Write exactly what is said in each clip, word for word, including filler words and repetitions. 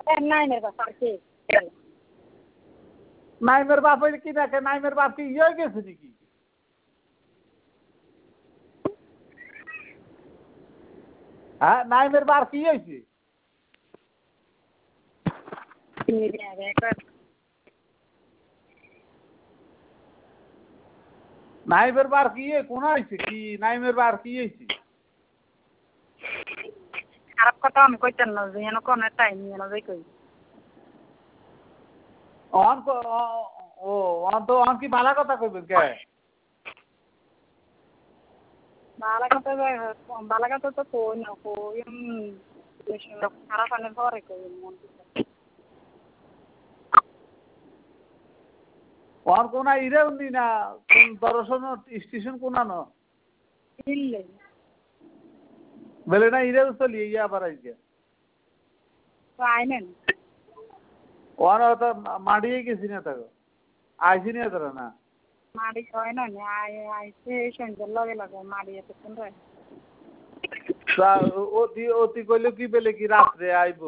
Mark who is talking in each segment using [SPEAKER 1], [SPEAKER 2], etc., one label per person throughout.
[SPEAKER 1] নাইমের ব্যাপার কি
[SPEAKER 2] নাইমের বাপ হইলে কি দেখে নাইমের বাপ কি ইয়ে গেছে নাকি হ্যাঁ নাইমের বাপ কি হয়েছে নাইমের বার কি কোন হয়েছে কি নাইমের বার কি হয়েছে
[SPEAKER 1] খারাপ কথা আমি কইতেন না যেন কোন টাইম নিয়ে না যাই কই
[SPEAKER 2] অন ও অন তো অন কি ভালো কথা কইবেন কে
[SPEAKER 1] ভালো কথা ভালো কথা তো কই না কই খারাপ আনে ঘরে কই মন
[SPEAKER 2] অন কোন ইরে উনি না কোন দর্শন স্টেশন কোন না
[SPEAKER 1] ইল্লে
[SPEAKER 2] বলে না ইরে চলি ইয়া আবার আইছে
[SPEAKER 1] আইনেন
[SPEAKER 2] ওর তো মাড়িয়ে গেছি না তাকে আইসি না তোরা না
[SPEAKER 1] মাড়ি হয় না আই আইছে সন্ধ্যে লগে লগে মাড়ি এত কোন রে
[SPEAKER 2] তা অতি অতি কইলো কি বেলে কি রাত্রে আইবো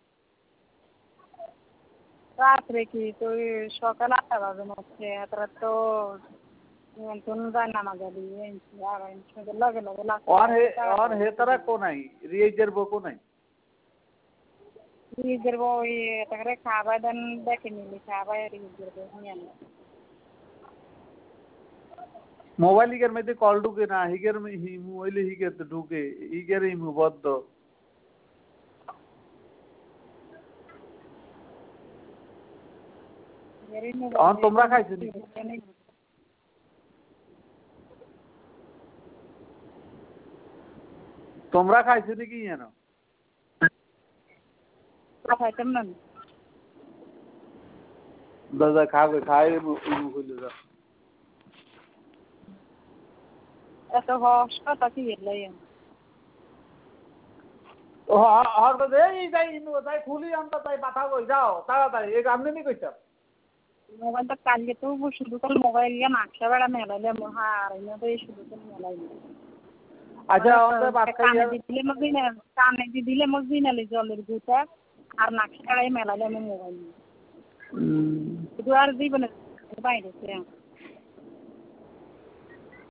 [SPEAKER 1] রাত্রে কি তুই সকাল আটটা বাজে মধ্যে এতটা তো কোন যায় না মাঝে দিয়ে আর সন্ধ্যে লগে লগে
[SPEAKER 2] और हे और हे तरह को नहीं रिएजर बो को नहीं
[SPEAKER 1] रिएजर बो ये तगरे खाबा दन देखे मिली खाबा रिएजर बो नियन
[SPEAKER 2] मोबाइल हिगर में तो कॉल ढूके ना हिगर में ही मोबाइल हिगर तो ढूके हिगर ही मुबद्द दो और तुमरा खाई सुनी তোমরা খাইছো নাকি জানো
[SPEAKER 1] খাইতাম না
[SPEAKER 2] দাদা খাবে খাই মুখে কইলো যা
[SPEAKER 1] এত হস কথা কি এলাই
[SPEAKER 2] ও আর তো দেই যাই ইনু যাই খুলি আনতা তাই পাঠা কই যাও তাড়াতাড়ি এই গামনে নি কইতা
[SPEAKER 1] মোবাইল তো কালকে তো শুধু কাল মোবাইল ইয়া নাকশা বেড়া মেলাইলে মহা আর ইনা তো শুধু কাল মেলাইলে
[SPEAKER 2] আচ্ছা আমাদের বাত
[SPEAKER 1] কানে দিলে মগিনা কানে দিলে মগিনা লে জলের গুতা আর নাকশাড়াই মেলালে আমি মোবাইল হুম দুয়ার জীবনে বাইরে